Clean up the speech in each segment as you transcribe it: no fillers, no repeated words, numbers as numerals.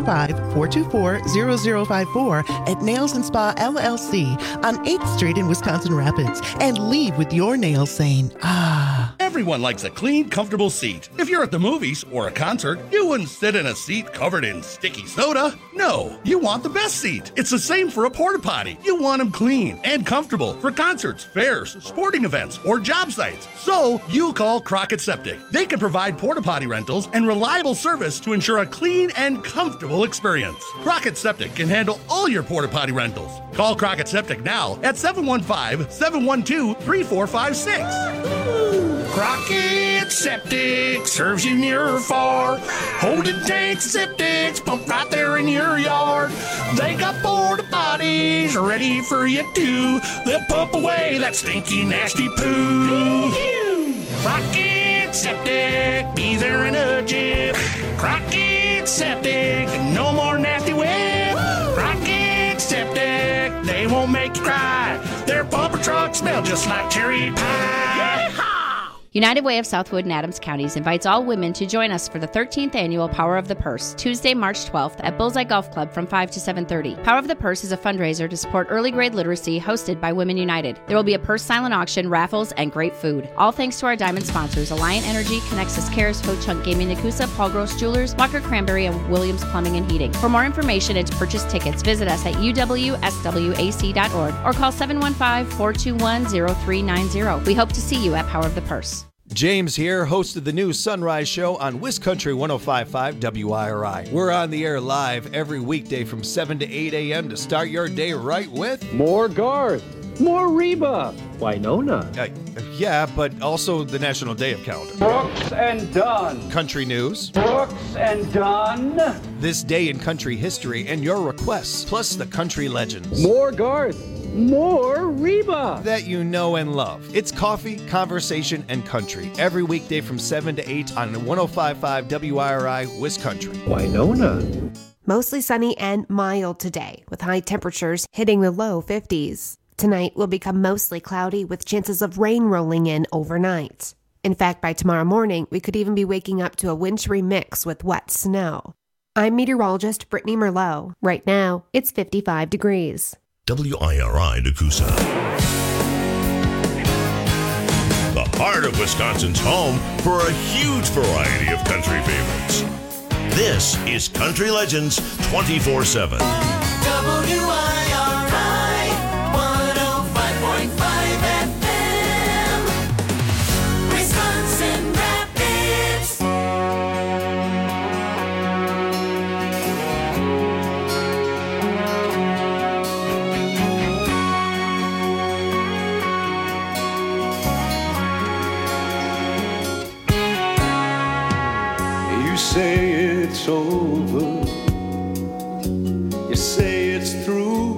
715-424-0054 at Nails and Spa LLC on 8th Street in Wisconsin Rapids. And leave with your nails saying, ah. Everyone likes a clean, comfortable seat. If you're at the movies or a concert, you wouldn't sit in a seat covered in sticky soda. No, you want the best seat. It's the same for a porta potty. You want them clean and comfortable for concerts, fairs, sporting events, or job sites. So you call Crockett Septic. They can provide porta potty rentals and reliable service to ensure a clean and comfortable experience. Crockett Septic can handle all your porta potty rentals. Call Crockett Septic now at 715-712-3456. Crockett Septic serves you near or far. Holding tanks, septics, pump right there in your yard. They got porta potties ready for you too. They'll pump away that stinky, nasty poo. Crockett Septic, be there in a jiff. Crockett Septic, no more nasty whip. Crockett Septic, they won't make you cry. Their pumper trucks smell just like cherry pie. United Way of Southwood and Adams Counties invites all women to join us for the 13th annual Power of the Purse, Tuesday, March 12th at Bullseye Golf Club from 5 to 7:30. Power of the Purse is a fundraiser to support early grade literacy hosted by Women United. There will be a purse silent auction, raffles, and great food. All thanks to our diamond sponsors, Alliant Energy, Connexus Cares, Ho Chunk Gaming Nakusa, Paul Gross Jewelers, Walker Cranberry, and Williams Plumbing and Heating. For more information and to purchase tickets, visit us at uwswac.org or call 715-421-0390. We hope to see you at Power of the Purse. James here, host of the new Sunrise Show on WisCountry 105.5 WIRI. We're on the air live every weekday from 7 to 8 a.m. to start your day right with... More Garth, more Reba, Winona. Yeah, but also the National Day of Calendar. Brooks and Dunn. Country news. Brooks and Dunn. This day in country history and your requests, plus the country legends. More Garth. More Reba that you know and love. It's coffee, conversation, and country every weekday from 7 to 8 on 105.5 WIRI WisCountry. Winona. Mostly sunny and mild today, with high temperatures hitting the low 50s. Tonight will become mostly cloudy with chances of rain rolling in overnight. In fact, by tomorrow morning, we could even be waking up to a wintry mix with wet snow. I'm meteorologist Brittany Merlot. Right now, it's 55 degrees. WIRI Nakusa. The heart of Wisconsin's home for a huge variety of country favorites. This is Country Legends 24/7. WIRI 105.5 FM. Wisconsin Rapids. You say it's over, you say it's through.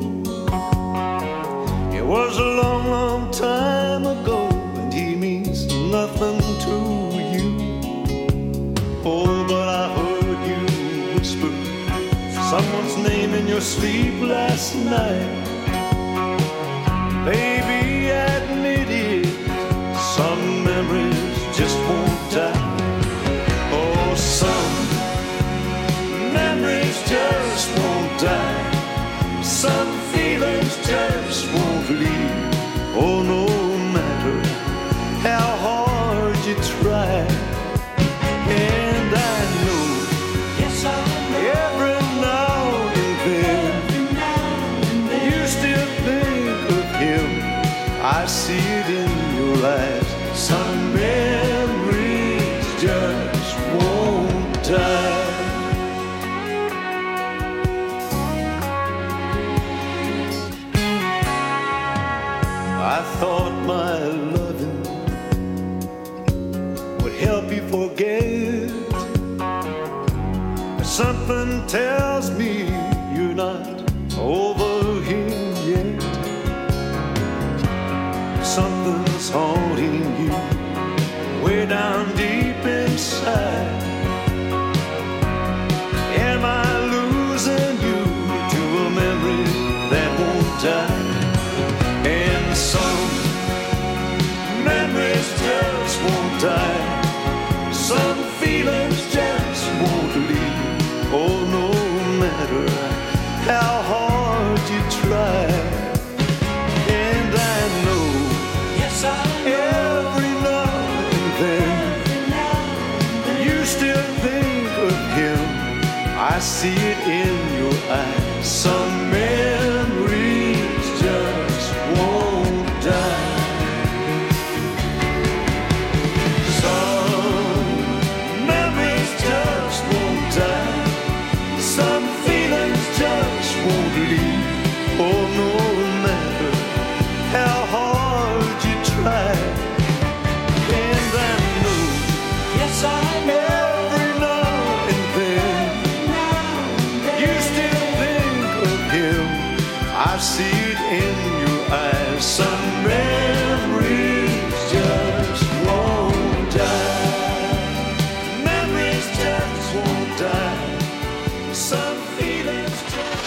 It was a long, long time ago, and he means nothing to you. Oh, but I heard you whisper someone's name in your sleep last night. Baby, admit it, some memories just won't die. Some memories just won't die. Some feelings just won't leave. Oh, no matter how hard you try. And I know, yes, I know, every now and then you still think of him. I see it in your eyes. Some memories just won't die. I thought my loving would help you forget, but something tells me you're not over him yet. Something's haunting you way down deep inside. Am I losing you to a memory that won't die? And some memories just won't die. Some feelings just won't leave. Oh, no I see it in your eyes. Some memories just won't die. Some memories just won't die. Some feelings just won't leave. Oh, no matter how hard you try. And I know, yes I know, every now and then you still think of him. I see it in your eyes. Some memories just won't die. Memories just won't die. Some feelings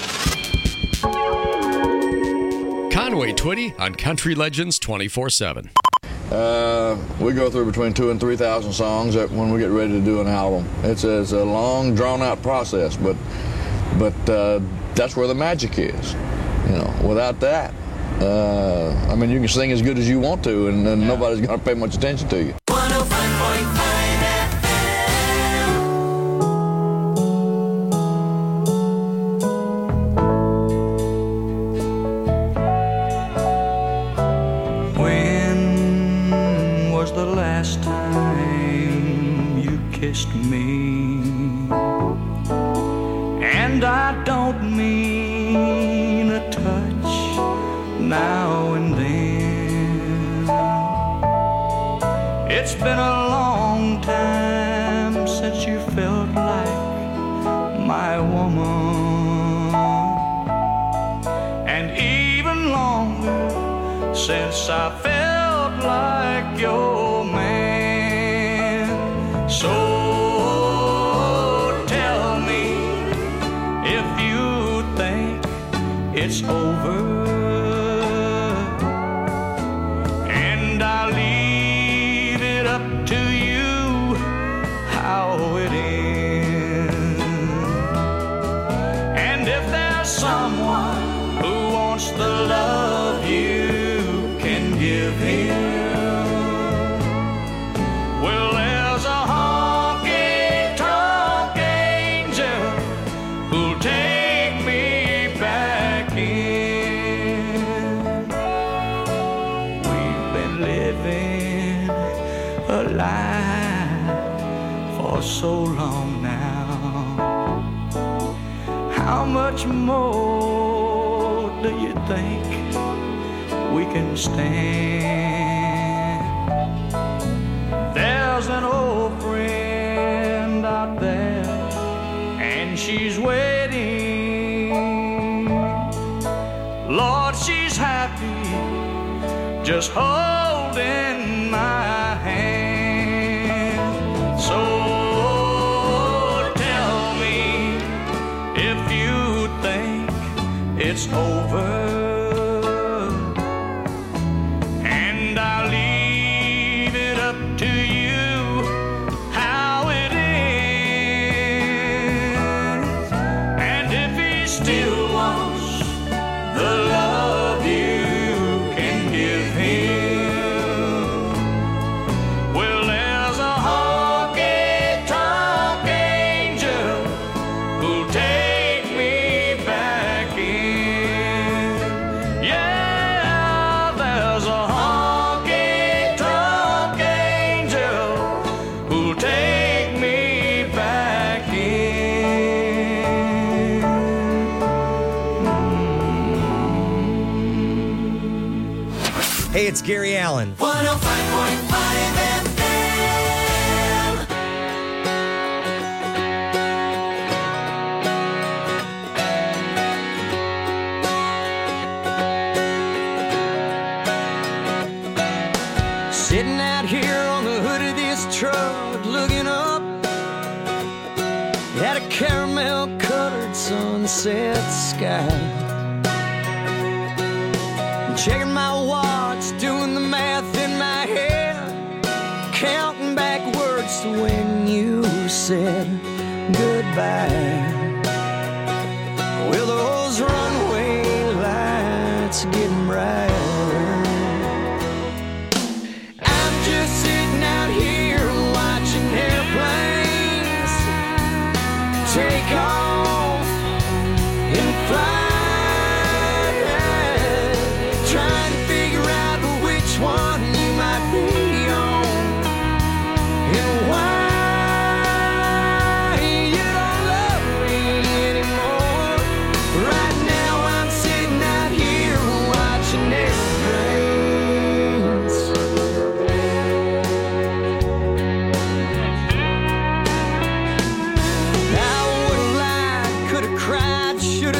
just... Conway Twitty on Country Legends 24/7. We go through between 2,000 and 3,000 songs when we get ready to do an album. It's a long, drawn-out process, but that's where the magic is. You know, without that, I mean, you can sing as good as you want to, and nobody's going to pay much attention to you. 105.5 When was the last time you kissed me? And I don't mean a touch now and then. It's been a long time since you felt like my woman, and even longer since I felt like your man. So tell me if you think it's over, and I'll leave it up to you how it ends. And if there's someone who wants the love you can give him, well, there's a honky-tonk angel who'll take me back in. We've been living a lie for so long now. How much more do you think we can stand? There's an old friend out there, and she's waiting. Lord, she's happy just holding my hand. So tell me if you think it's over, and I'll leave it up to you how it ends. And if he still wants the love you can give him, well, there's a honky-tonk angel who'll take me back in. Yeah, there's a honky-tonk angel who'll take me back in. Hey, it's Gary Allen. 105.5 FM. Sitting out here on the hood of this truck, looking up at a caramel-colored sunset sky. Checking my watch, doing the math in my head, counting backwards to when you said goodbye. Well, those runway lights are getting brighter. I'm just sitting out here watching airplanes take off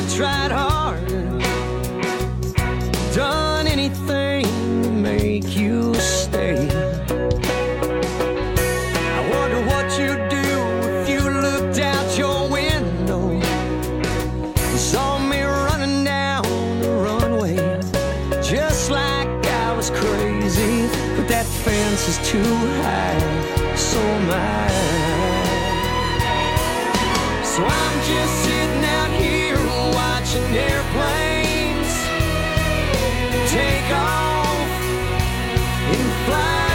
tried hard, done anything to make you stay. I wonder what you'd do if you looked out your window and saw me running down the runway, just like I was crazy. But that fence is too high, so am I. So I'm just sitting out here watching airplanes take off and fly,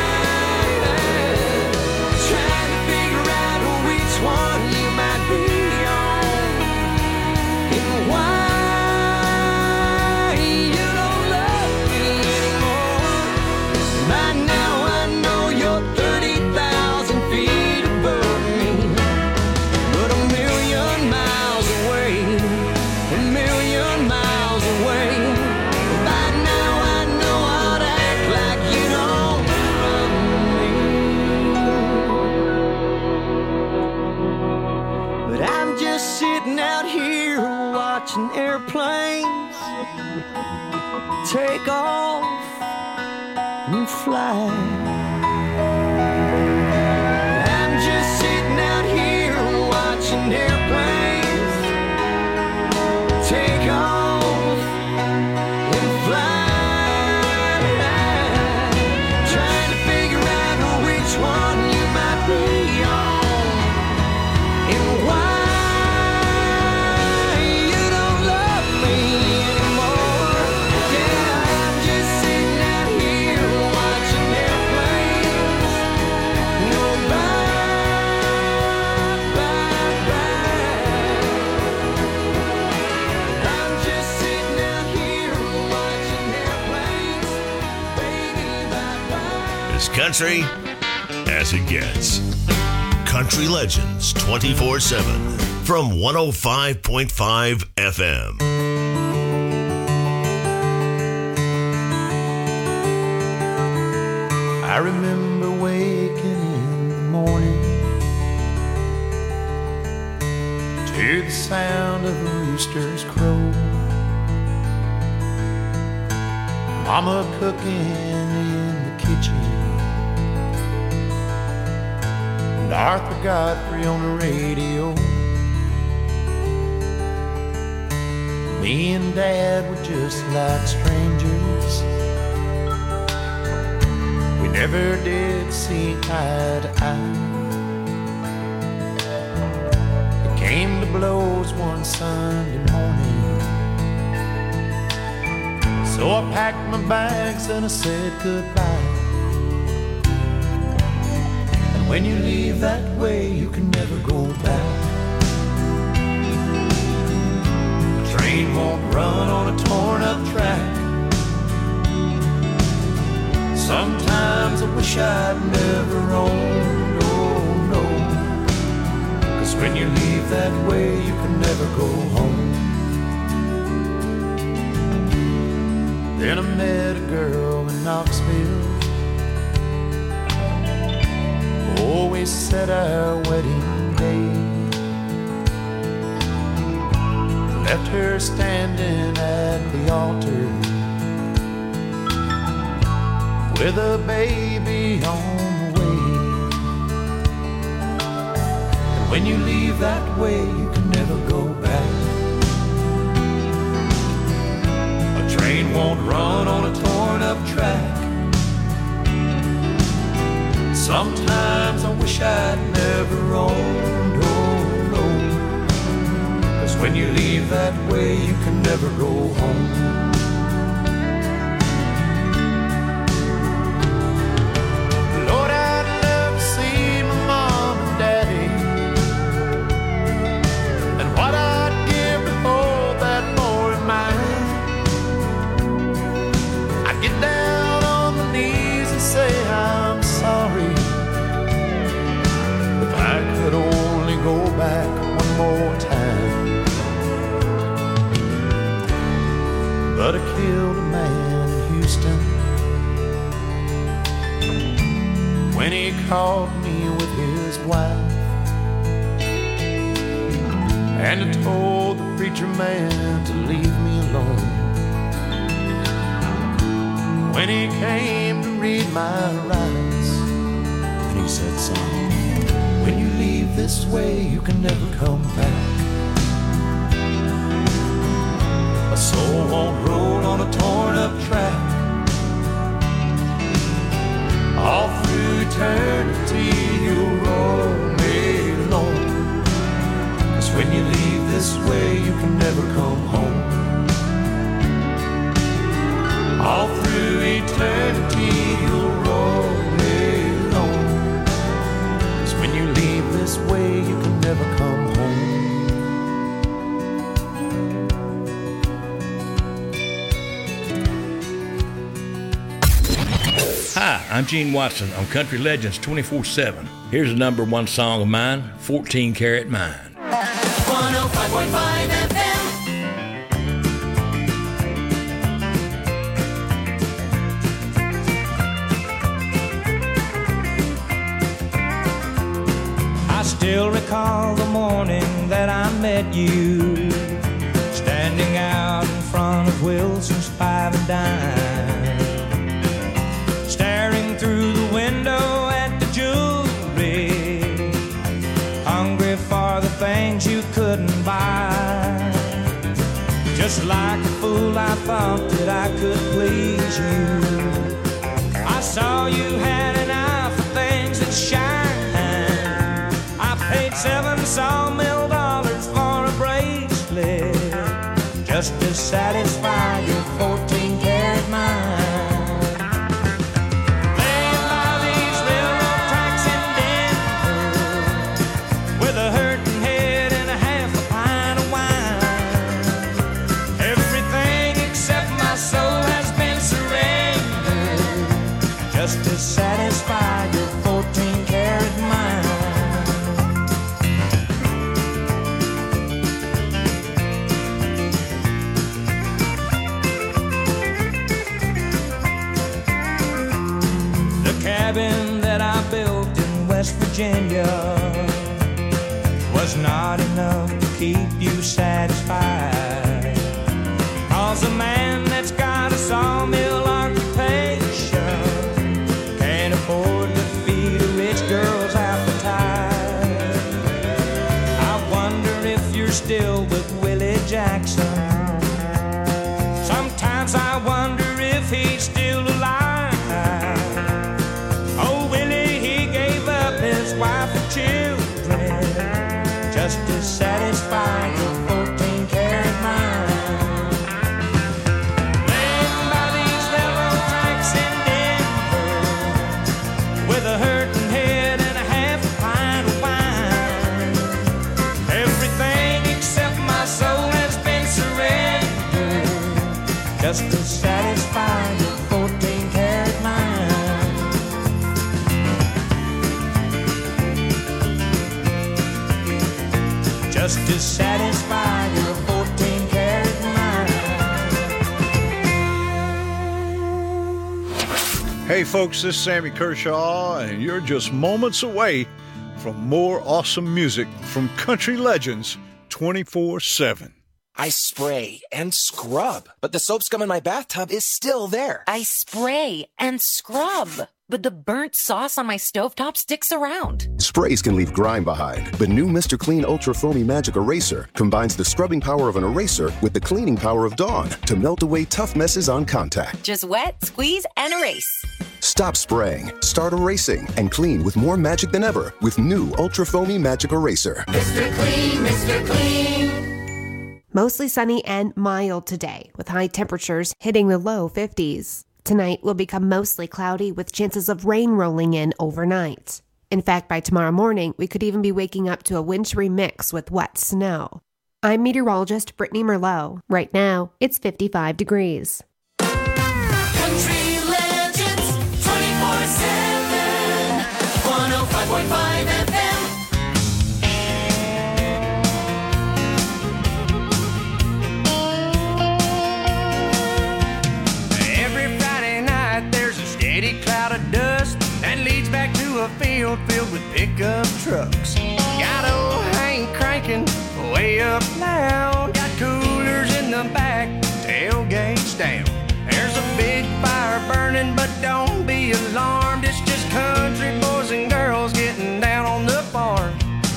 trying to figure out which one you might be on and why you don't love me anymore. By now I know you're 30,000 feet above me, but a million miles away, a million miles away. By now I know how to act like you don't love me. But I'm just sitting out here watching airplanes take off and fly. I'm just sitting out here watching airplanes take off and fly, trying to figure out which one you might be on and why you don't love me anymore. Yeah, I'm just sitting out here watching airplanes go by, I'm just sitting out here watching airplanes, baby, bye-bye. As country as it gets. Country Legends 24/7 from 105.5 FM. I remember waking in the morning to the sound of a rooster's crow, Mama cooking in the kitchen, and Arthur Godfrey on the radio. Me and Dad were just like strangers. We never did see eye to eye. It came to blows one Sunday morning, so I packed my bags and I said goodbye. And when you leave that way, you can never go back. A train won't run on a torn up track. Sometimes I wish I'd never owned, oh no. 'Cause when you leave that way, you can never go home. Then I met a girl in Knoxville, always set our wedding day. Left her standing at the altar with a baby on the way. And when you leave that way, you can never go back. A train won't run on a torn up track. Sometimes I wish I'd never owned, oh no. 'Cause when you leave that way, you can never go home. Back one more time, but I killed a man in Houston when he caught me with his wife. and I told the preacher man to leave me alone. When he came to read my rights, and he said, son, when you leave this way, you can never come back. A soul won't roll on a torn up track. All through eternity, you'll roll me alone. 'Cause when you leave this way, you can never come home. All through eternity, you'll roll me alone. 'Cause when you leave this way, you can never come home. Hi, I'm Gene Watson on Country Legends 24/7. Here's the number one song of mine, 14 Karat Mine. 105.5 FM. I still recall the morning that I met you, standing out in front of Wilson's Five and Dime, staring through the window at the jewelry, hungry for the things you couldn't buy. Just like a fool, I thought that I could please you. I saw you had an eye for things that shine. I paid $7 sawmill for a bracelet just to satisfy your 14 karat mind. Laying by these railroad tracks in Denver with a hurting head and a half a pint of wine. Everything except my soul has been surrendered just to satisfy your 14 karat mind. Cabin that I built in West Virginia was not enough to keep you satisfied. 'Cause a man that's got a sawmill occupation can't afford to feed a rich girl's appetite. I wonder if you're still with Willie Jackson. Sometimes I wonder if he's still alive. Wife and children just to satisfy your 14 karat mind. Laying by these railroad tracks in Denver with a hurting head and a half a pint of wine. Everything except my soul has been surrendered just to satisfy your 14 karat mind. Just to satisfy your 14 karat mind. Hey folks, this is Sammy Kershaw, and you're just moments away from more awesome music from Country Legends 24/7. I spray and scrub, but the soap scum in my bathtub is still there. I spray and scrub, but the burnt sauce on my stovetop sticks around. Sprays can leave grime behind, but new Mr. Clean Ultra Foamy Magic Eraser combines the scrubbing power of an eraser with the cleaning power of Dawn to melt away tough messes on contact. Just wet, squeeze, and erase. Stop spraying, start erasing, and clean with more magic than ever with new Ultra Foamy Magic Eraser. Mr. Clean, Mr. Clean. Mostly sunny and mild today, with high temperatures hitting the low 50s. Tonight will become mostly cloudy with chances of rain rolling in overnight. In fact, by tomorrow morning, we could even be waking up to a wintry mix with wet snow. I'm meteorologist Brittany Merlot. Right now, it's 55 degrees. Country Legends 24/7. 105.5 FM. Cloud of dust that leads back to a field filled with pickup trucks. Got old Hank cranking way don't be alarmed. It's just country boys and girls getting down on the farm.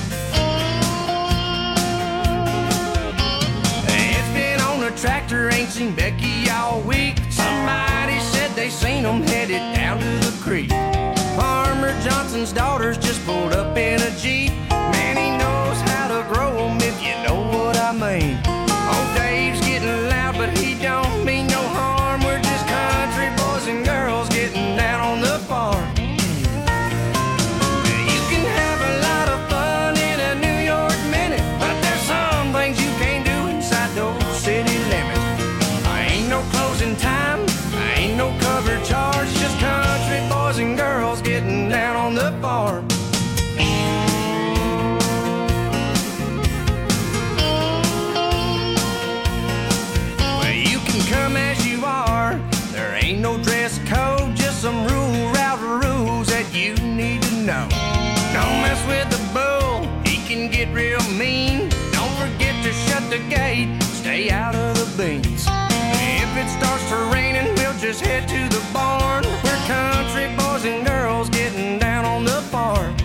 It's been on the tractor, ain't seen Becky all week. Somebody said they seen them headed down to the creek. Farmer Johnson's daughters just pulled up in a Jeep. Man, he knows how to grow them, if you know what I mean. Old Dave's getting loud, but he don't mean no harm. We're just country boys and girls getting down on the farm. You can have a lot of fun in a New York minute, but there's some things you can't do inside those city limits. Ain't no closing time, ain't no cover charge, just country boys and girls getting down on the farm. Well, you can come as you are, there ain't no dress code, just some rules that you need to know. Don't mess with the bull, he can get real mean. Don't forget to shut the gate, stay out of the beans. If it starts to raining, we'll just head to the barn. We're country boys and girls getting down on the farm.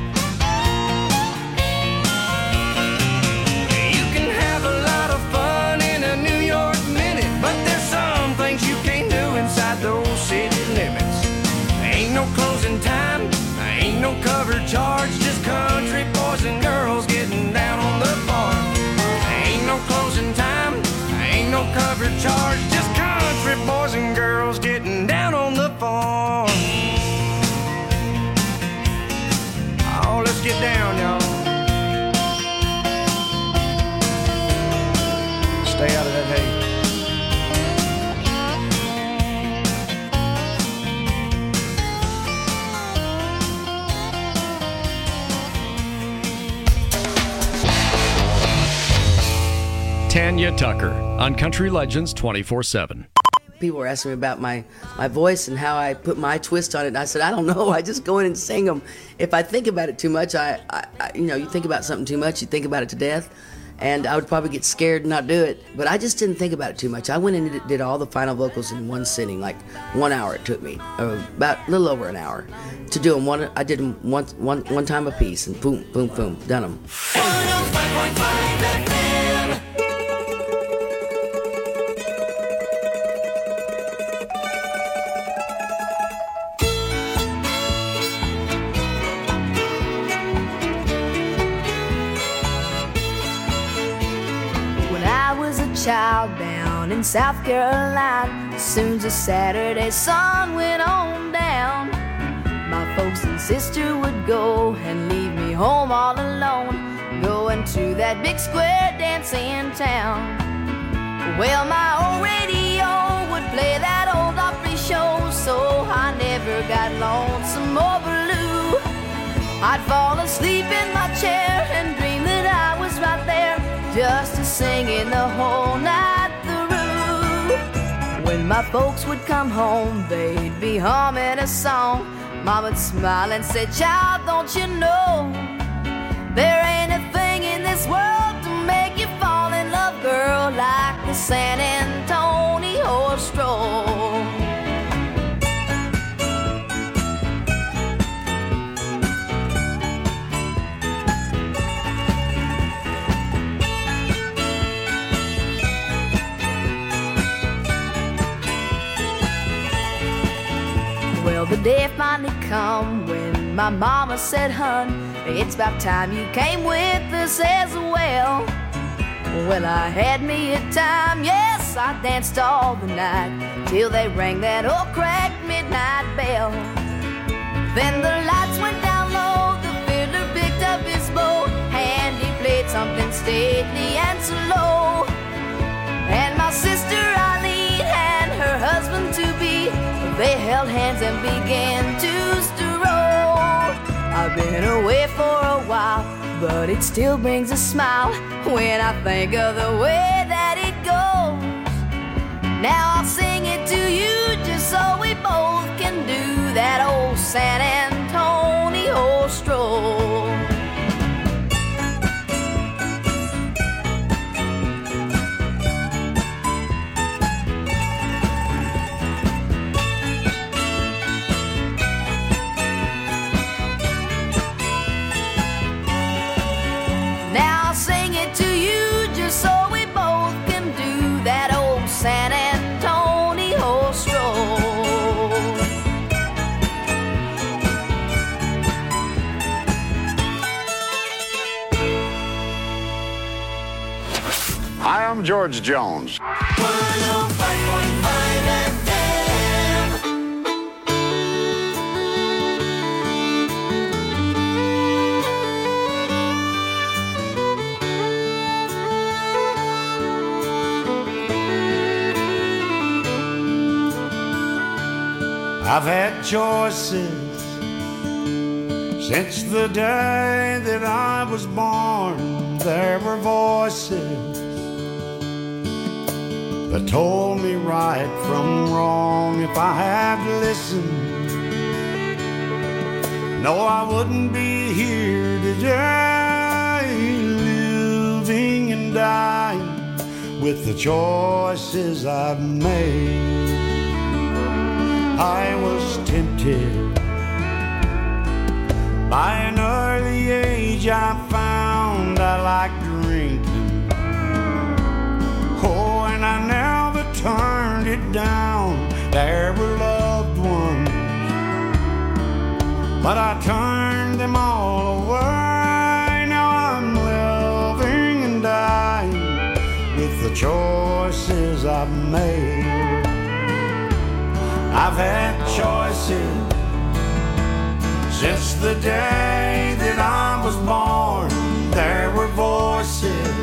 You can have a lot of fun in a New York minute, but there's some things you can't do inside those city limits. Ain't no closing time, ain't no cover charge, just country boys and girls getting down on the farm. Ain't no closing time, ain't no cover charge, just country boys and girls getting down on the farm. Oh, let's get down, y'all. Stay out of that hay. Tanya Tucker on Country Legends 24/7. People were asking me about my voice and how I put my twist on it. And I said, I don't know. I just go in and sing them. If I think about it too much, you think about something too much, you think about it to death. And I would probably get scared and not do it. But I just didn't think about it too much. I went in and did all the final vocals in one sitting, like 1 hour it took me, about a little over an hour to do them. I did them one time a piece, and boom, boom, boom, done them. 105.5 FM. Child down in South Carolina, as soon as the Saturday sun went on down, my folks and sister would go and leave me home all alone, going to that big square dance in town. Well, my old radio would play that old Opry show, so I never got lonesome or blue. I'd fall asleep in my chair and dream that I was right there, just a singing the whole night through. When my folks would come home, they'd be humming a song. Mama'd smile and say, child, don't you know, there ain't a thing in this world to make you fall in love, girl, like the San Antonio horse stroll. Well, the day finally come when my mama said, hun, it's about time you came with us as well. Well, I had me a time, yes, I danced all the night, till they rang that old cracked midnight bell. Then the lights went down low, the fiddler picked up his bow, and he played something stately and slow. And my sister Eileen and her husband to-be, they held hands and began to stroll. I've been away for a while, but it still brings a smile when I think of the way that it goes. Now I'll sing it to you just so we both can do that old San Antonio stroll. Hi, I'm George Jones. 105.5 FM. I've had choices since the day that I was born. There were voices that told me right from wrong. If I had listened, no, I wouldn't be here today, living and dying with the choices I've made. I was tempted by an early age. I found I liked drinking. Oh, and I never turned it down. There were loved ones, but I turned them all away. Now I'm living and dying with the choices I've made. I've had choices since the day that I was born. There were voices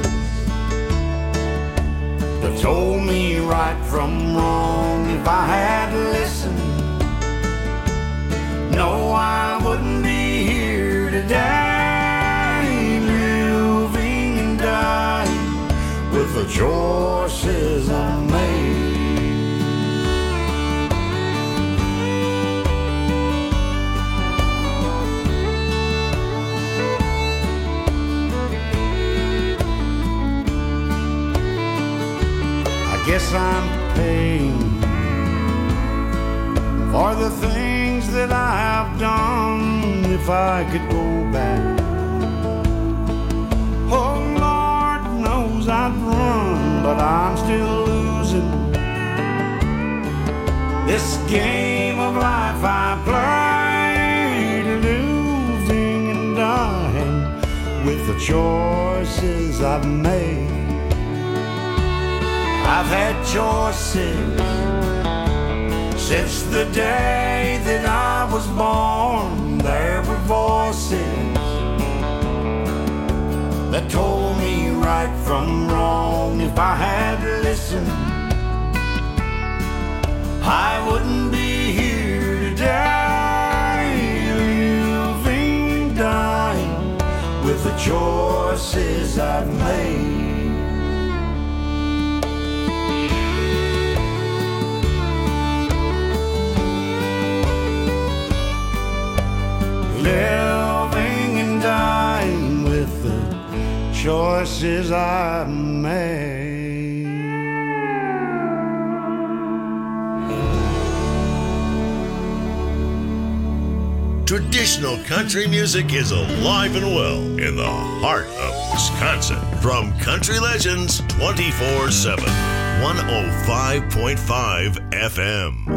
that told me right from wrong. If I had listened, no, I wouldn't be here today, living and dying with the choices I made. Guess I'm paying for the things that I have done. If I could go back, oh Lord knows I'd run, but I'm still losing this game of life I play, living and dying with the choices I've made. I've had choices since the day that I was born. There were voices that told me right from wrong. If I had listened, I wouldn't be here today, living and dying with the choices I've made. Living and dying with the choices I made. Traditional country music is alive and well in the heart of Wisconsin. From Country Legends 24/7, 105.5 FM.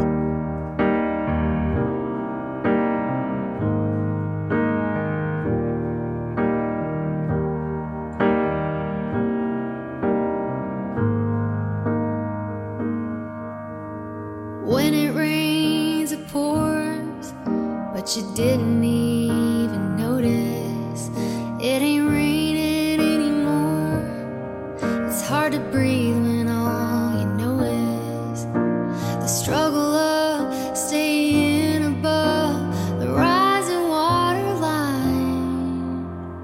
When it rains, it pours, but you didn't even notice. It ain't raining anymore. It's hard to breathe when all you know is the struggle of staying above the rising water line.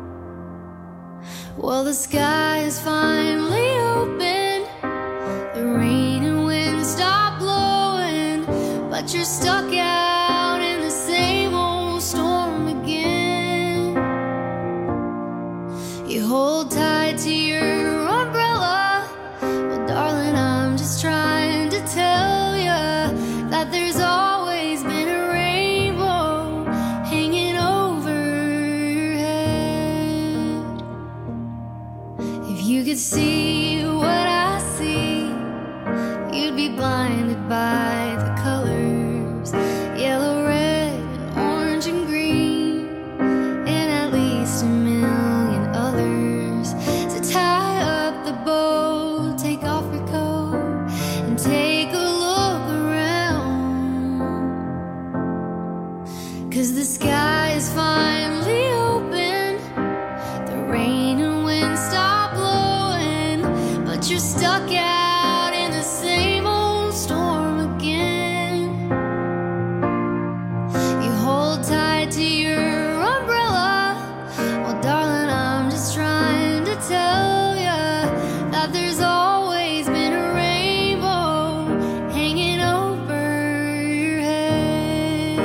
Well, the sky is finally open. The rain and wind stop blowing, but you're stuck out in the same old storm again. You hold tight to your umbrella. Well, darling, I'm just trying to tell you that there's always been a rainbow hanging over your head. If you could see what I see, you'd be blinded by the colors, yellow, red, and orange and green, and at least a million others. So tie up the bow stuck out in the same old storm again. You hold tight to your umbrella. Well, darling, I'm just trying to tell ya that there's always been a rainbow hanging over your head.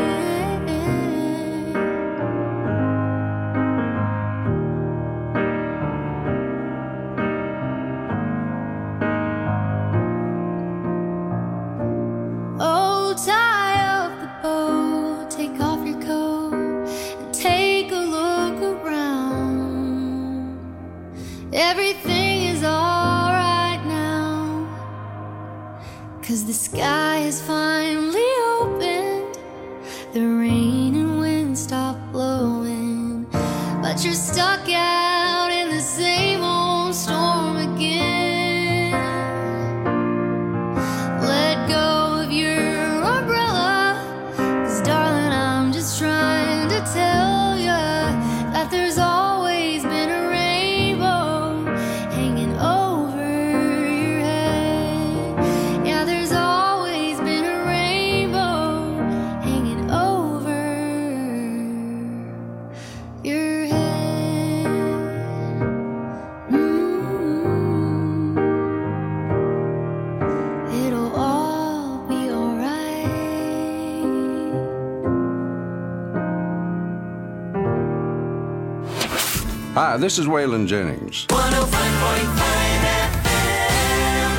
Oh, tie up the boat, take off your coat, and take a look around. Everything is alright now, 'cause the sky is finally opened. The rain and wind stop blowing, but you're stuck out in the same old storm again. Let go of your umbrella, 'cause darling, I'm just trying to tell ya that there's always been a rainbow hanging over your head. Yeah, there's always been a rainbow hanging over your head. It'll all be alright. Hi, this is Waylon Jennings. 105.5 FM.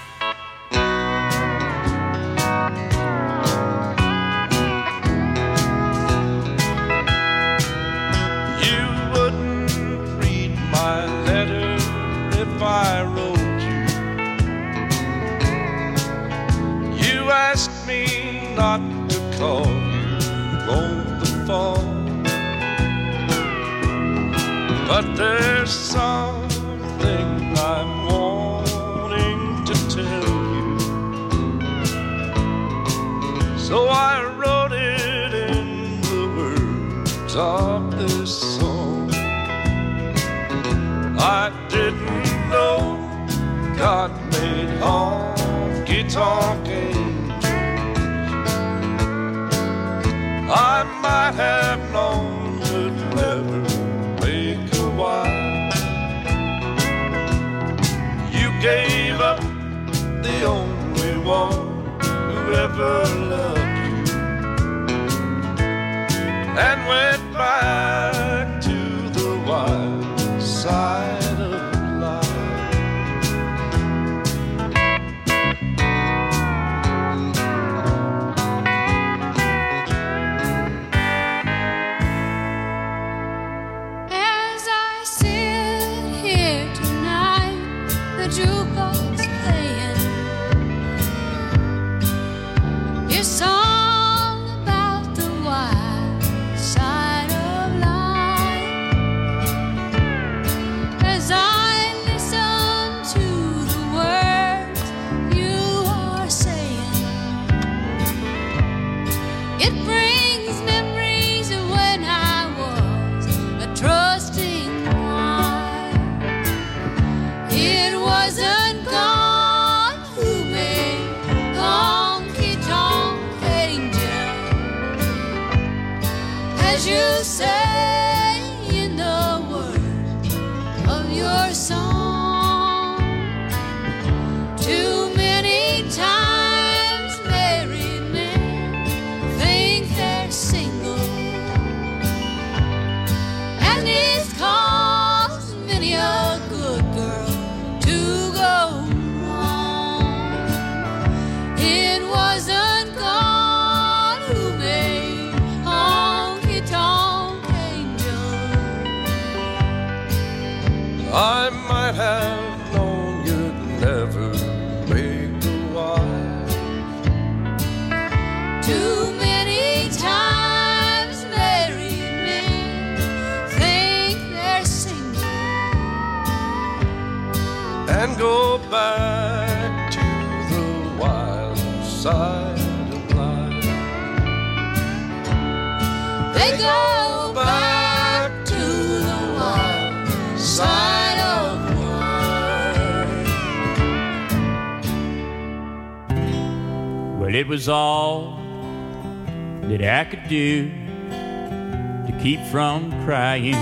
You wouldn't read my letter if I wrote you. You asked me not to call you on the phone, but there's something I'm wanting to tell you. So I wrote it in the words of this song. I didn't know God made honky-tonk angels. I might have known you'd never make a wife. You gave up the only one who ever loved you, and went back to the wild side of life. As I sit here tonight, the jukebox playing your song about the wild side of life. As I listen to the words you are saying, it brings memories of when I was a trusting wife. It wasn't God who made honky-tonk angels, as you say in the words of your song. Too many times married men think they're single, and it's caused many a good girl to go wrong. It wasn't God who made honky-tonk angels. I might have known you'd never make a wife. Too many times married men think they're single, And go back to the wild side of life. they go back to the wild side of life. Well, it was all that I could do to keep from crying.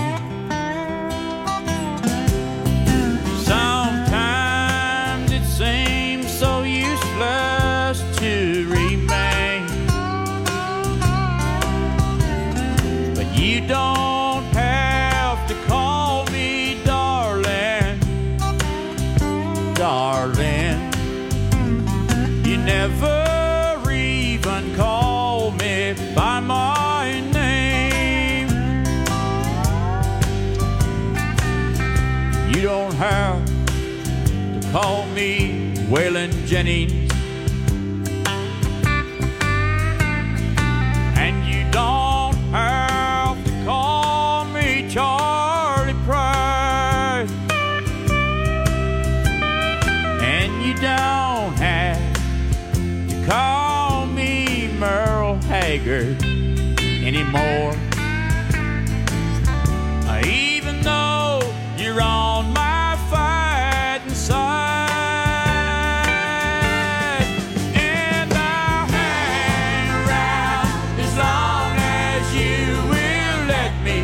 Sometimes it seems so useless to remain, but you don't have to call me darling, darling. You never even call me by my name. You don't have to call me Waylon Jennings, and you don't have to call me Charlie Price, and you don't have to call me Merle Haggard anymore. Even though you're on my fighting side, and I'll hang around as long as you will let me,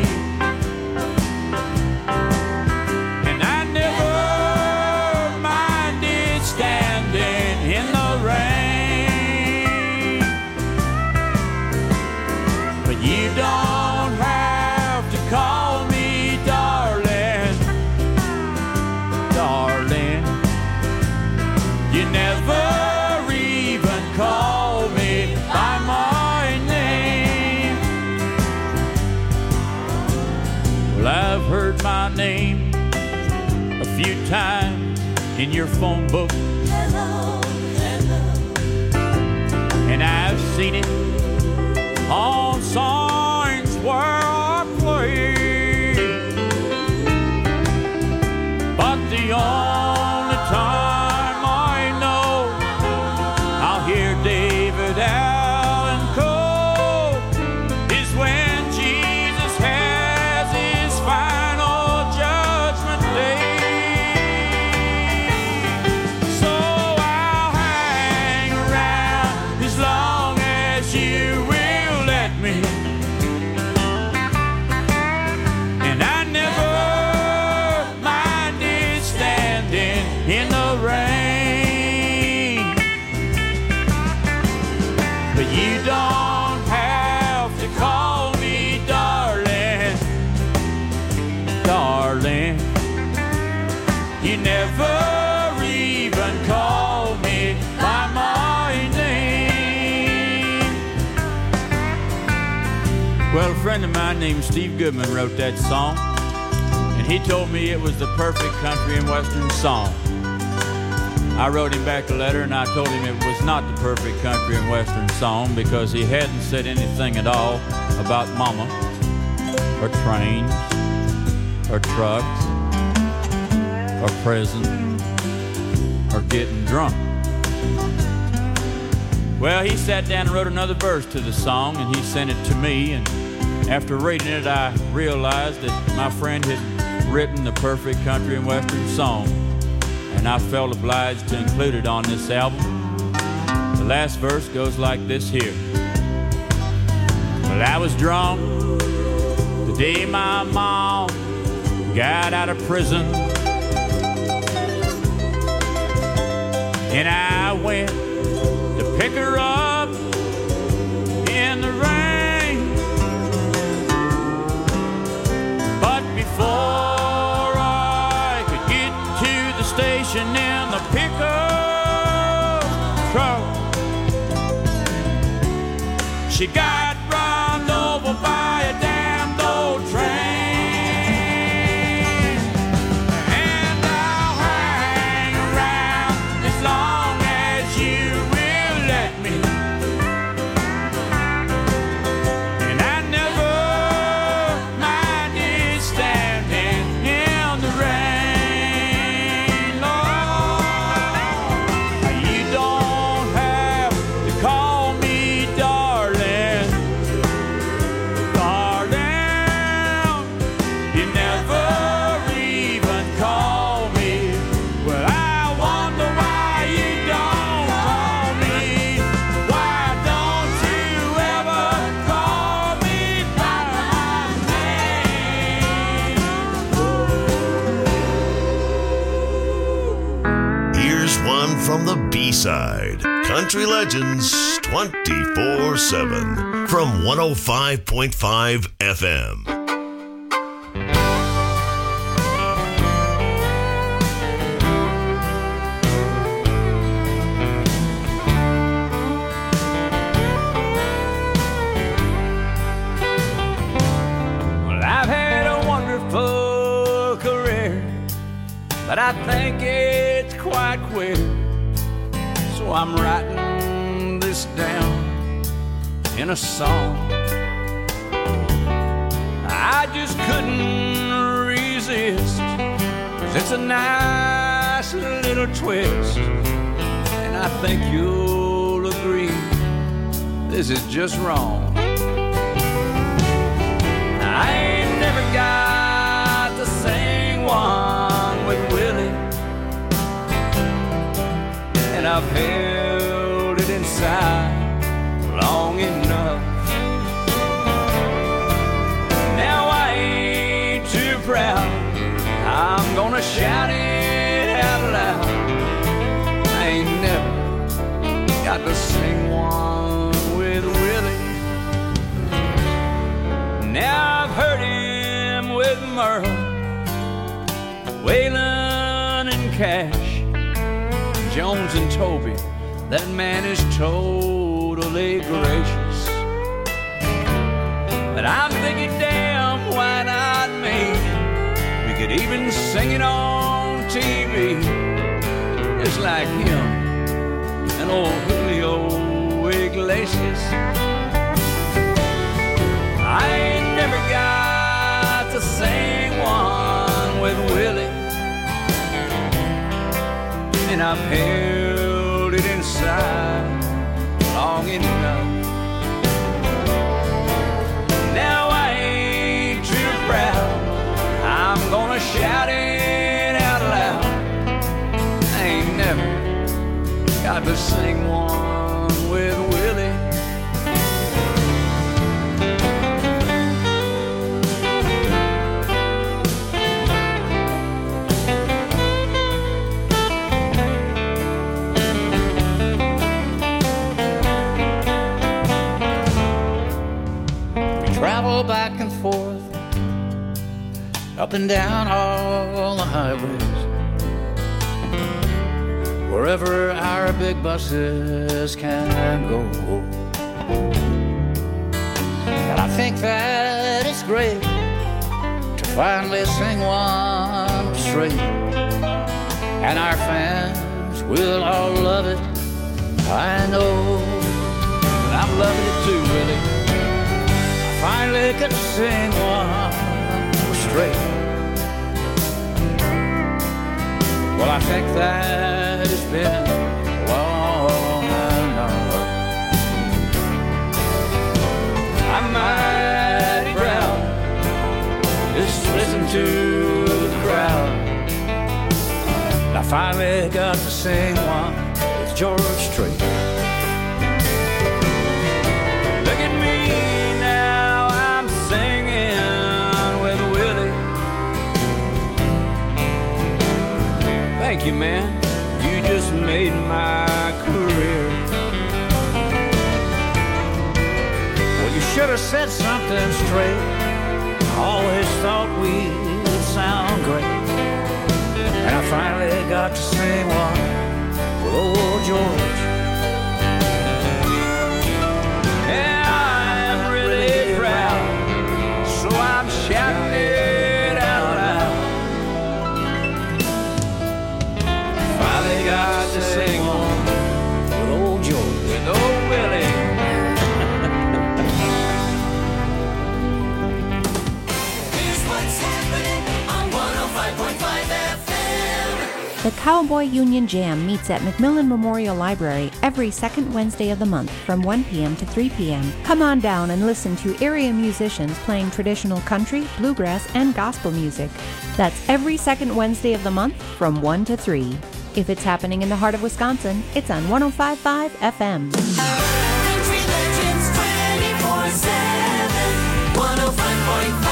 and I never minded standing in the rain, but you don't have to call me darling, darling. You never even call me by my name. Well, I've heard my name a few times in your phone book, Hello, hello. and I've seen it on signs where I play, but the only time I know I'll hear David Allen Coe is when Jesus has his final judgment day. So I'll hang around as long as you will let me, and I never minded standing in the rain, but you don't have to call me darling, darling. You never even call me by my name. Well, a friend of mine named Steve Goodman wrote that song, and he told me it was the perfect country and western song. I wrote him back a letter and I told him it was not the perfect country and western song because he hadn't said anything at all about mama, or trains, or trucks, or prison, or getting drunk. Well, he sat down and wrote another verse to the song, and he sent it to me, and after reading it, I realized that my friend had written the perfect country and western song, and I felt obliged to include it on this album. The last verse goes like this here. Well, I was drunk the day my mom got out of prison, and I went to pick her up in the rain, but before I could get to the station in the pickup truck, she got run over by a damned old train. And I'll hang around as long as you will let me, and I never minded standing in the rain. Lord, you don't have to call me darling, the B-side. Country Legends 24/7 from 105.5 FM. But I think it's quite queer, so I'm writing this down in a song. I just couldn't resist, 'cause it's a nice little twist, and I think you'll agree this is just wrong. I ain't never got to sing one with Willie, and I've held it inside long enough. Now I ain't too proud, I'm gonna shout it out loud. I ain't never got to sing one with Willie. Now I've heard him with Merle, Waylon and Cash, Jones and Toby. That man is totally gracious. But I'm thinking, damn, why not me? We could even sing it on TV, just like him and old Julio Iglesias. I ain't never got to sing one with Willie, and I've held it inside long enough. Now I ain't too proud, I'm gonna shout it out loud. I ain't never got to sing one with Willie. Travel back and forth, up and down all the highways, wherever our big buses can go. And I think that it's great to finally sing one straight, and our fans will all love it, I know. And I'm loving it too, Willie. Finally could sing one straight. Well, I think that it's been long enough. I'm mighty proud, just listen to the crowd. I finally got to sing one with George Strait. Look at me now, singing with Willie. Thank you, man. You just made my career. Well, you should have said something straight. I always thought we'd sound great. And I finally got to sing one with old George. Yeah, I'm really proud, so I'm shouting it out loud. Finally got to sing one with old George, with old Willie. Here's what's happening on 105.5 FM. The Cowboy Union Jam meets at McMillan Memorial Library every second Wednesday of the month from 1 p.m. to 3 p.m. Come on down and listen to area musicians playing traditional country, bluegrass, and gospel music. That's every second Wednesday of the month from 1 to 3. If it's happening in the heart of Wisconsin, it's on 105.5 FM. Country Legends 24/7, 105.5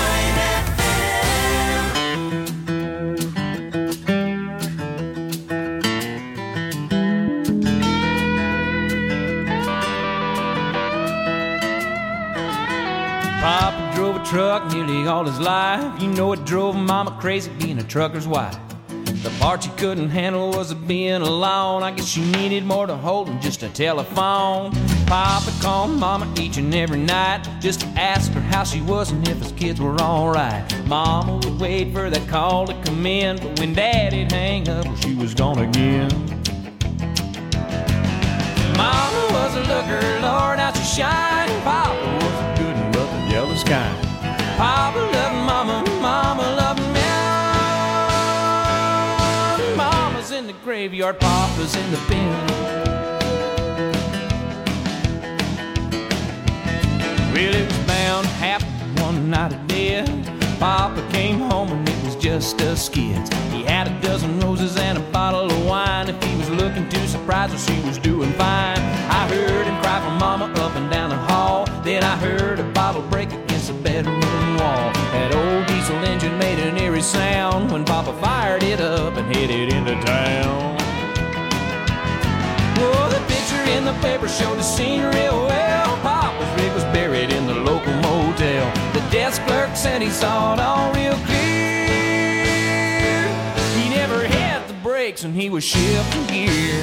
FM. truck nearly all his life. You know it drove Mama crazy being a trucker's wife. The part she couldn't handle was being alone. I guess she needed more to hold than just a telephone. Papa called Mama each and every night just to ask her how she was and if his kids were alright. Mama would wait for that call to come in, but when Daddy'd hang up, well, she was gone again. Mama was a looker, Lord, how she shined. Papa was a good one, but the jealous kind. Papa loved Mama, Mama loved me. Mama's in the graveyard, Papa's in the bin. Well, it was bound to happen one night of death. Papa came home and it was just us kids. He had a dozen roses and a bottle of wine. If he was looking too surprised, well, she was doing fine. I heard him cry for Mama up and down the hall. Then I heard a bottle break against the bedroom wall. That old diesel engine made an eerie sound when Papa fired it up and headed into town. Oh, the picture in the paper showed the scene real well. Papa's rig was buried in the local motel. The desk clerk said he saw it all real clear. He never had the brakes and he was shifting gear.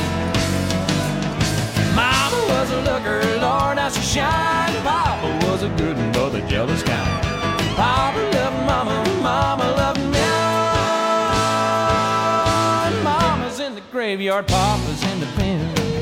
Mama was a looker, Lord, how she shined. Papa was a good one, but the jealous kind. Papa loved Mama, Mama loved me. Mama's in the graveyard, Papa's in the pen.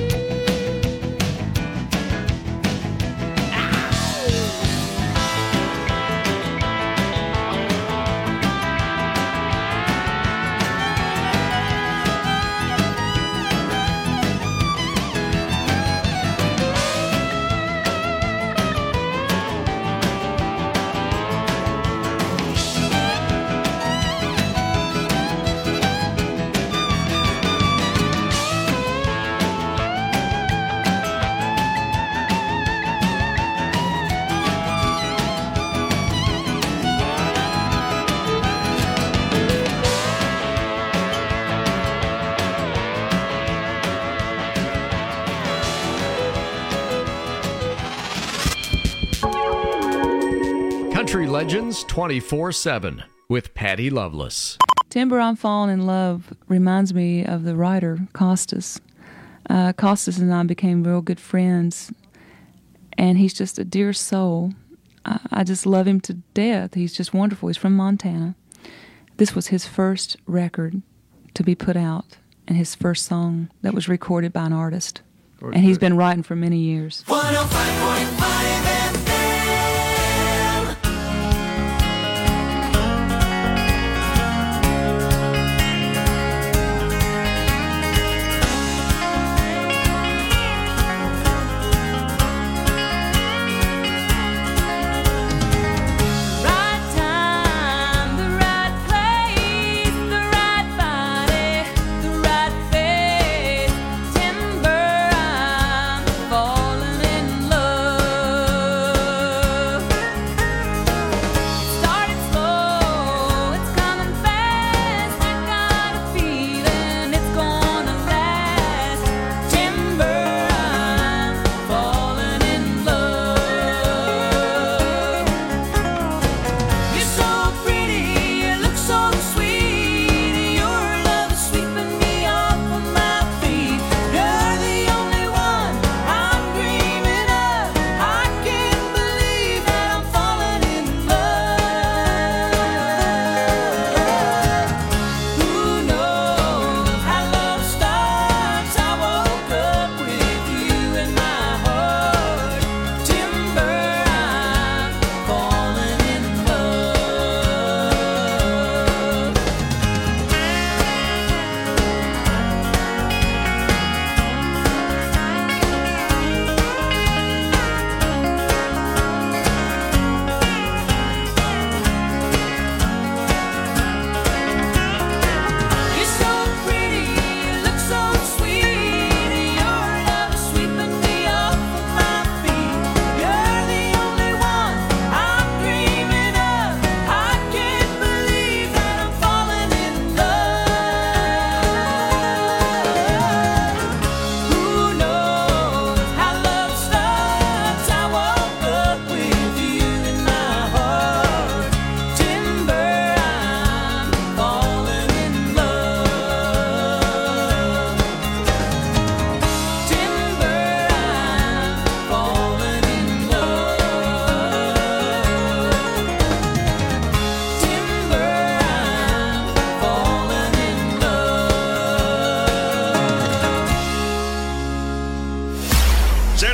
Country Legends 24/7 with Patty Loveless. Timber I'm Falling in Love reminds me of the writer Costas. Costas and I became real good friends, and he's just a dear soul. I just love him to death. He's just wonderful. He's from Montana. This was his first record to be put out, and his first song that was recorded by an artist. And he's been writing for many years. 105.5 FM. Falling in love.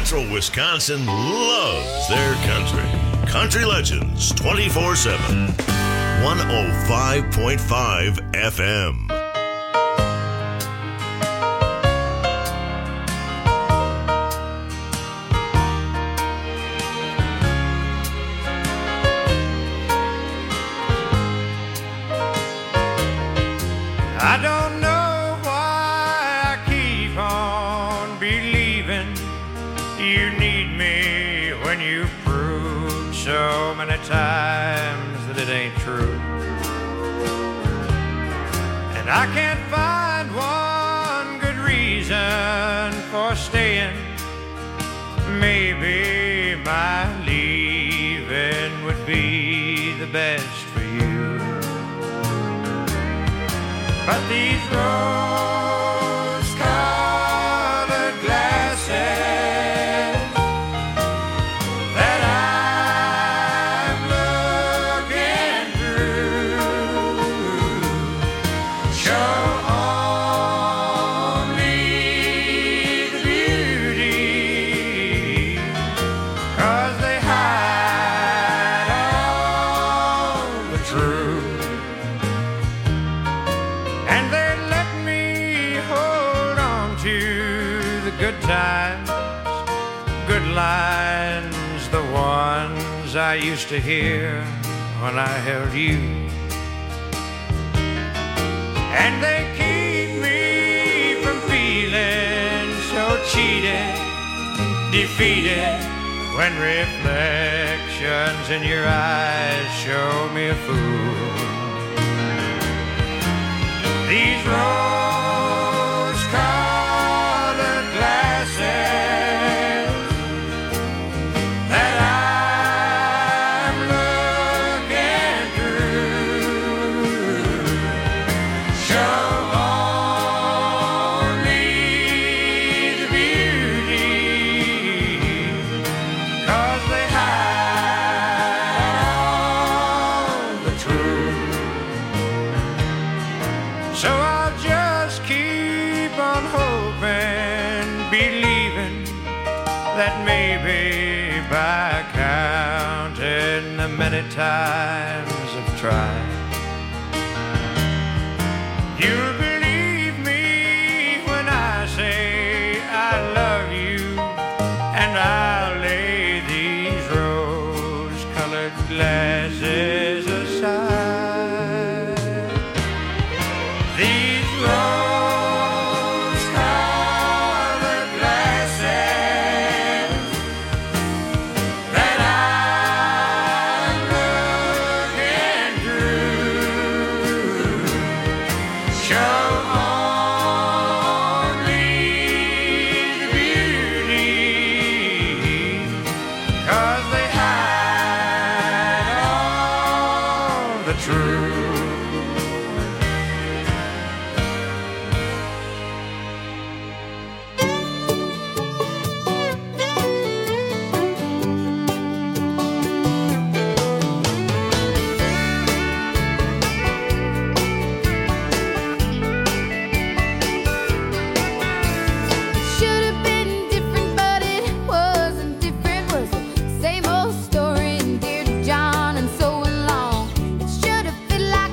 Central Wisconsin loves their country. Country Legends 24/7. 105.5 FM. I don't know why I keep on believing you need me when you've proved so many times that it ain't true. And I can't find one good reason for staying. Maybe my leaving would be the best for you. But these rose-colored glasses that I'm looking through show only the beauty, 'cause they hide all the truth. And they let me hold on to the good times, good lines, the ones I used to hear when I held you. And they keep me from feeling so cheated, defeated, when reflections in your eyes show me a fool. These rose-colored glasses that I'm looking through show only the beauty, 'cause they hide all the truth. So I'll just keep on hoping, believing that maybe by counting the many times I've tried, you'll believe me when I say I love you, and I'll lay these rose-colored glasses aside. These rose-colored glasses that I'm looking through show only the beauty, 'cause they hide all the truth. Should have been different, but it wasn't different. Was the same old story, and dear John, and so along. It should have fit like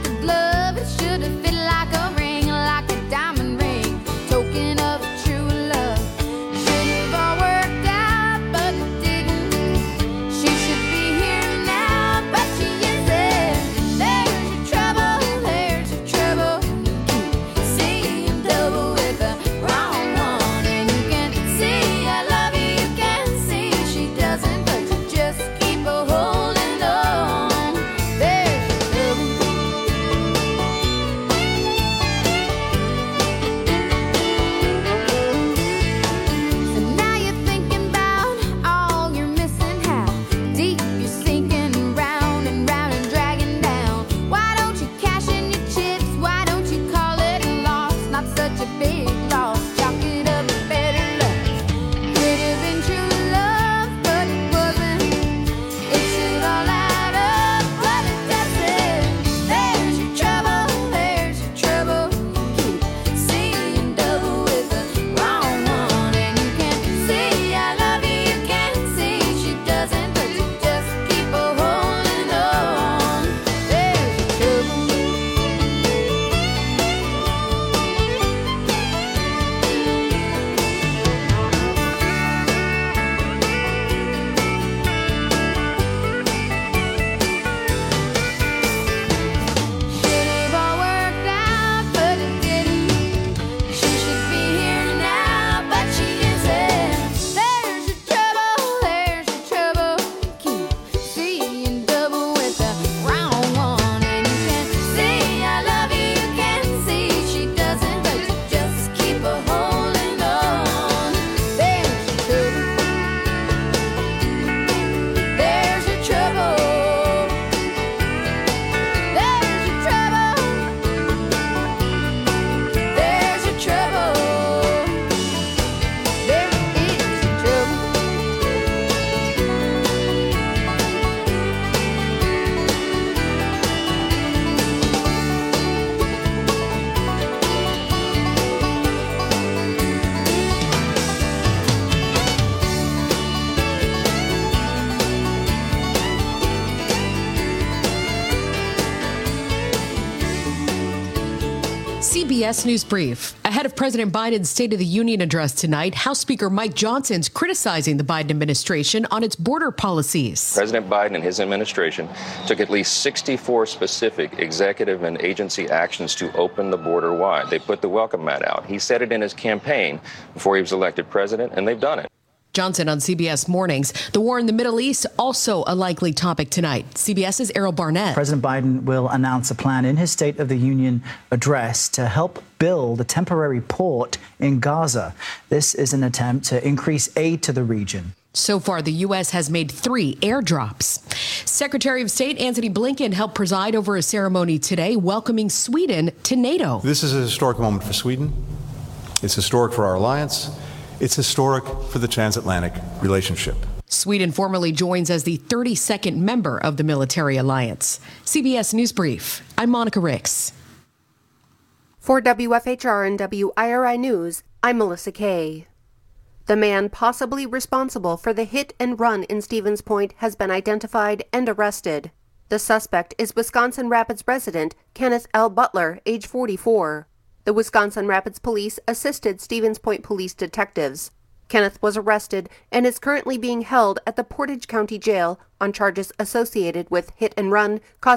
CBS News Brief. Ahead of President Biden's State of the Union address tonight, House Speaker Mike Johnson's criticizing the Biden administration on its border policies. President Biden and his administration took at least 64 specific executive and agency actions to open the border wide. They put the welcome mat out. He said it in his campaign before he was elected president, and they've done it. Johnson on CBS Mornings. The war in the Middle East, also a likely topic tonight. CBS's Errol Barnett. President Biden will announce a plan in his State of the Union address to help build a temporary port in Gaza. This is an attempt to increase aid to the region. So far, the U.S. has made 3 airdrops. Secretary of State Antony Blinken helped preside over a ceremony today welcoming Sweden to NATO. This is a historic moment for Sweden. It's historic for our alliance. It's historic for the transatlantic relationship. Sweden formally joins as the 32nd member of the military alliance. CBS News Brief. I'm Monica Ricks. For WFHR and WIRI News, I'm Melissa Kay. The man possibly responsible for the hit and run in Stevens Point has been identified and arrested. The suspect is Wisconsin Rapids resident Kenneth L. Butler, age 44. The Wisconsin Rapids Police assisted Stevens Point police detectives. Kenneth was arrested and is currently being held at the Portage County Jail on charges associated with hit and run, causing